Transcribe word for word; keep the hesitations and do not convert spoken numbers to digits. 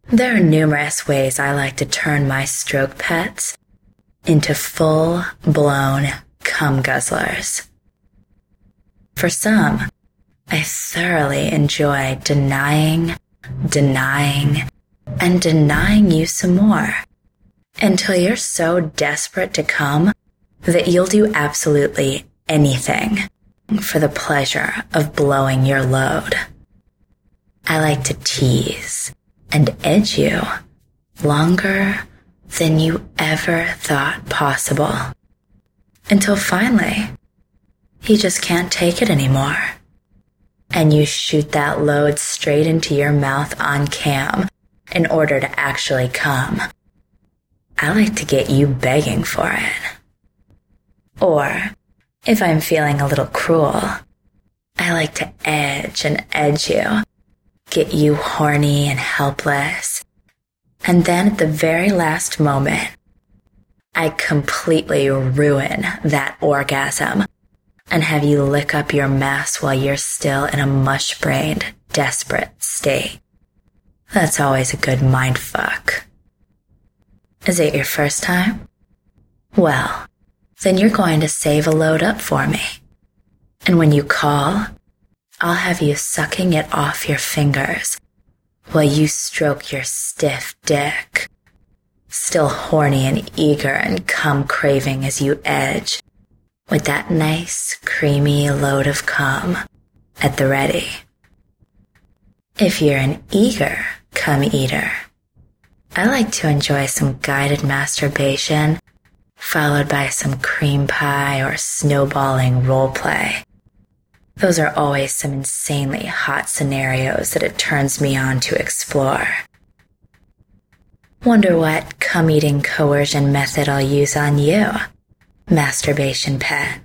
There are numerous ways I like to turn my stroke pets into full-blown cum guzzlers. For some, I thoroughly enjoy denying, denying, and denying you some more until you're so desperate to come that you'll do absolutely anything for the pleasure of blowing your load. I like to tease and edge you longer than you ever thought possible, until finally you just can't take it anymore, and you shoot that load straight into your mouth on cam in order to actually come. I like to get you begging for it. Or, if I'm feeling a little cruel, I like to edge and edge you, get you horny and helpless, and then at the very last moment, I completely ruin that orgasm and have you lick up your mess while you're still in a mush-brained, desperate state. That's always a good mindfuck. Is it your first time? Well, then you're going to save a load up for me. And when you call, I'll have you sucking it off your fingers while you stroke your stiff dick, still horny and eager and cum-craving as you edge, with that nice, creamy load of cum at the ready. If you're an eager cum eater, I like to enjoy some guided masturbation followed by some cream pie or snowballing role play. Those are always some insanely hot scenarios that it turns me on to explore. Wonder what cum-eating coercion method I'll use on you, masturbation pet.